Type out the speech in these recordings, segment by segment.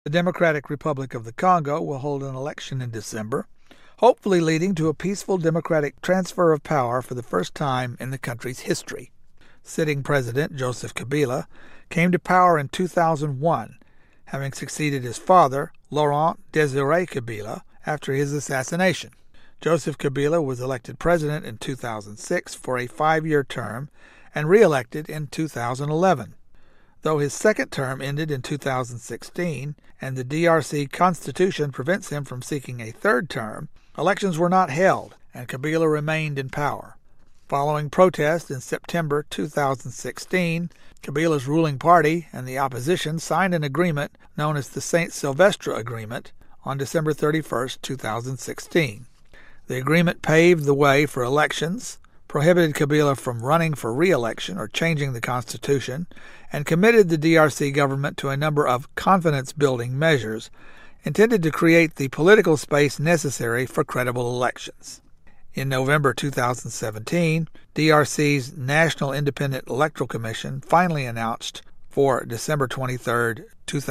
The Democratic Republic of the Congo will hold an election in December, hopefully leading to a peaceful democratic transfer of power for the first time in the country's history. Sitting President Joseph Kabila came to power in 2001, having succeeded his father, Laurent Désiré Kabila, after his assassination. Joseph Kabila was elected president in 2006 for a 5-year term and re-elected in 2011. Though his second term ended in 2016 and the DRC constitution prevents him from seeking a third term, elections were not held and Kabila remained in power. Following protests in September 2016, Kabila's ruling party and the opposition signed an agreement known as the Saint Sylvestre Agreement on December 31, 2016. The agreement paved the way for elections, prohibited Kabila from running for re-election or changing the constitution, and committed the DRC government to a number of confidence-building measures intended to create the political space necessary for credible elections. In November 2017, DRC's National Independent Electoral Commission finally announced for December 23,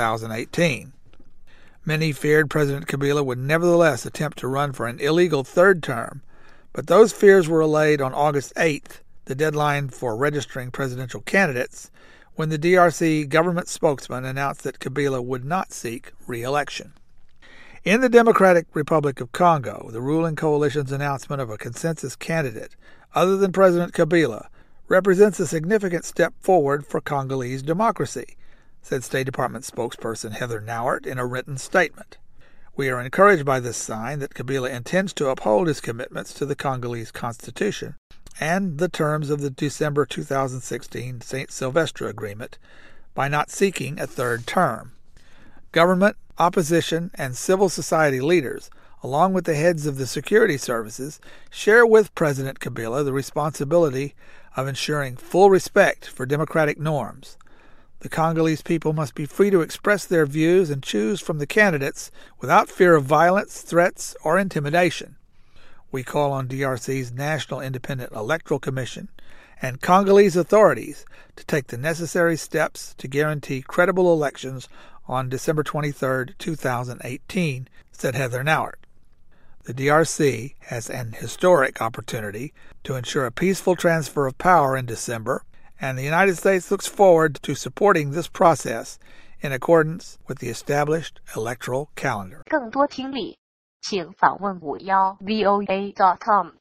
2018. Many feared President Kabila would nevertheless attempt to run for an illegal third term, but those fears were allayed on August 8th, the deadline for registering presidential candidates, when the DRC government spokesman announced that Kabila would not seek re-election. In the Democratic Republic of Congo, the ruling coalition's announcement of a consensus candidate, other than President Kabila, represents a significant step forward for Congolese democracy, said State Department spokesperson Heather Nauert in a written statement. We are encouraged by this sign that Kabila intends to uphold his commitments to the Congolese constitution and the terms of the December 2016 Saint Sylvestre Agreement by not seeking a third term. Government, opposition, and civil society leaders, along with the heads of the security services, share with President Kabila the responsibility of ensuring full respect for democratic norms. The Congolese people must be free to express their views and choose from the candidates without fear of violence, threats, or intimidation. We call on DRC's National Independent Electoral Commission and Congolese authorities to take the necessary steps to guarantee credible elections on December 23, 2018, said Heather Nauert. The DRC has an historic opportunity to ensure a peaceful transfer of power in December, and the United States looks forward to supporting this process in accordance with the established electoral calendar. 更多听力，请访问51voa.com。